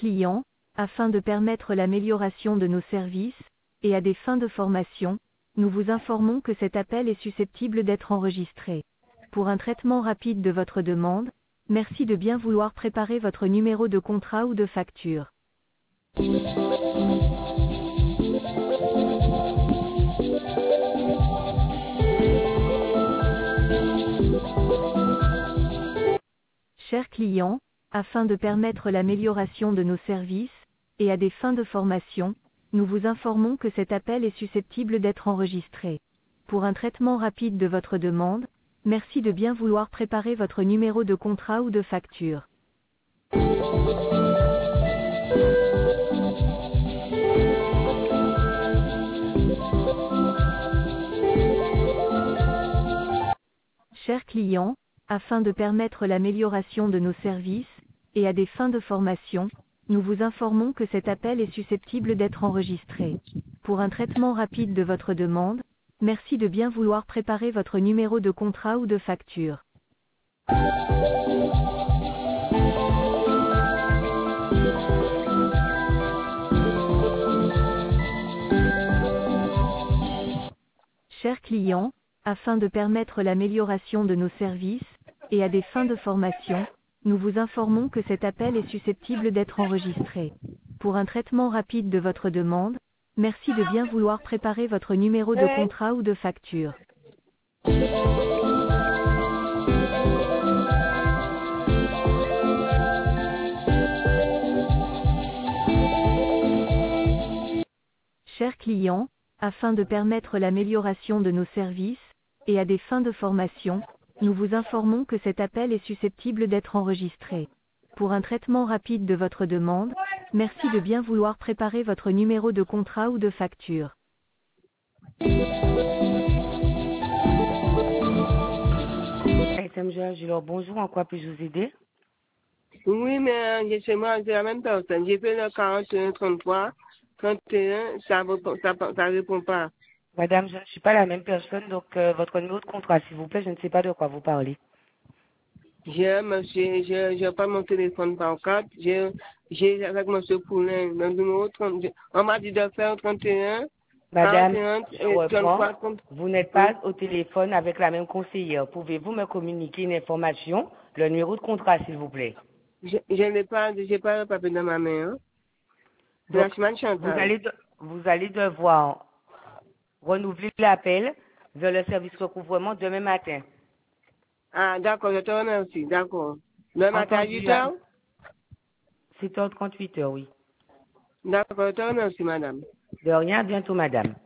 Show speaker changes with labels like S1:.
S1: client, afin de permettre l'amélioration de nos services, et à des fins de formation, nous vous informons que cet appel est susceptible d'être enregistré. Pour un traitement rapide de votre demande, merci de bien vouloir préparer votre numéro de contrat ou de facture. Chers clients, afin de permettre l'amélioration de nos services, et à des fins de formation, nous vous informons que cet appel est susceptible d'être enregistré. Pour un traitement rapide de votre demande, merci de bien vouloir préparer votre numéro de contrat ou de facture. Chers clients, afin de permettre l'amélioration de nos services, et à des fins de formation, nous vous informons que cet appel est susceptible d'être enregistré. Pour un traitement rapide de votre demande, merci de bien vouloir préparer votre numéro de contrat ou de facture. Chers clients, afin de permettre l'amélioration de nos services, et à des fins de formation, nous vous informons que cet appel est susceptible d'être enregistré. Pour un traitement rapide de votre demande, merci de bien vouloir préparer votre numéro de contrat ou de facture. Chers clients, afin de permettre l'amélioration de nos services, et à des fins de formation, nous vous informons que cet appel est susceptible d'être enregistré. Pour un traitement rapide de votre demande, merci de bien vouloir préparer votre numéro de contrat ou de facture.
S2: Alors, bonjour, en quoi puis-je vous aider?
S3: Oui, mais chez moi, c'est la même personne. J'ai fait le 41, 33, 31, ça répond pas.
S2: Madame, je ne suis pas la même personne, donc votre numéro de contrat, s'il vous plaît, je ne sais pas de quoi vous parlez.
S3: J'ai pas mon téléphone par carte. J'ai avec monsieur Poulin, le numéro 30. On m'a dit de faire 31,
S2: Madame,
S3: 41
S2: je
S3: et
S2: reprends.
S3: 33, 30.
S2: Vous n'êtes pas au téléphone avec la même conseillère. Pouvez-vous me communiquer une information, le numéro de contrat, s'il vous plaît?
S3: Je n'ai pas, j'ai pas le papier dans ma main, hein.
S2: Donc,
S3: Franchement, Chantal.
S2: vous allez devoir renouveler l'appel vers le service recouvrement demain matin.
S3: Ah, d'accord, je te remercie, d'accord. Le matin à 8h?
S2: 7h38, oui.
S3: D'accord, je te remercie, madame.
S2: De rien, à bientôt, madame.